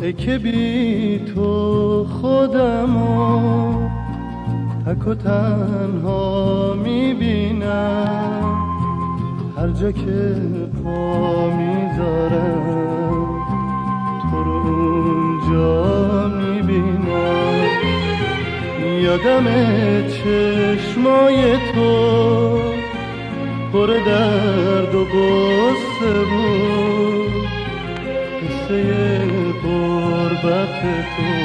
ای که بی تو خودمو تک و تنها میبینم، هر جا که پا میذارم تو رو اونجا میبینم. یادم چشمای تو پر درد و غصه بود، قصه غربت تو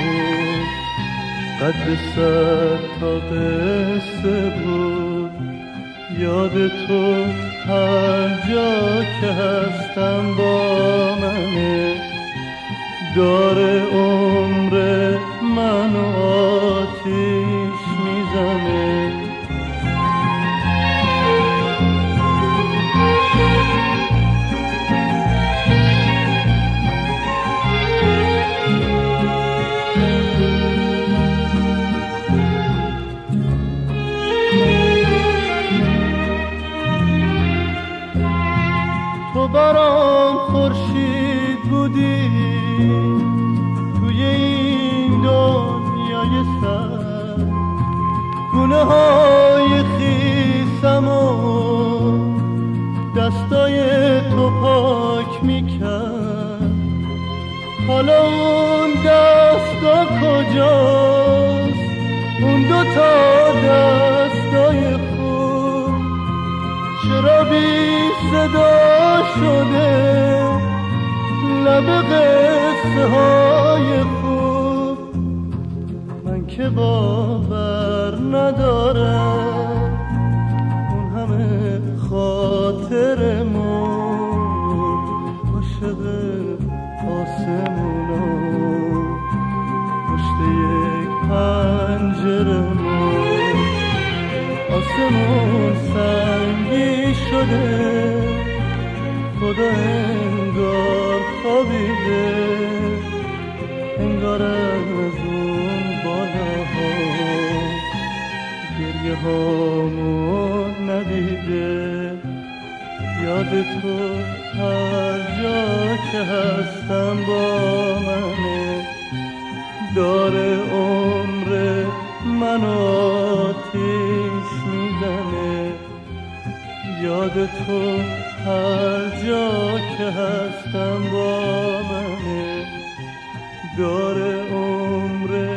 قد 100 تا قصه بود. یاد تو هر جا که هستم با منه، داره عمر منو آتیش میزنه. تو برام خورشید بودی توی این دنیای سر، گونه های خیسم و دستای تو پاک میکرد. حالا اون دستا کجاست، اون 2 تا دستای خوب چرا بی صدا شده لب قصه های خوب؟ من که باور ندارم اون همه خاطرمون عاشق آسمونا پشت یک پنجرمون. آسمون سنگی شده، خدا انگار خوابیده، انگار از اون بالاها گریه هامون ندیده. یاد تو هر جا که هستم با منه، داره عمر منو آتیش میزنه. یاد تو هر جا که هستم با منه، داره عمر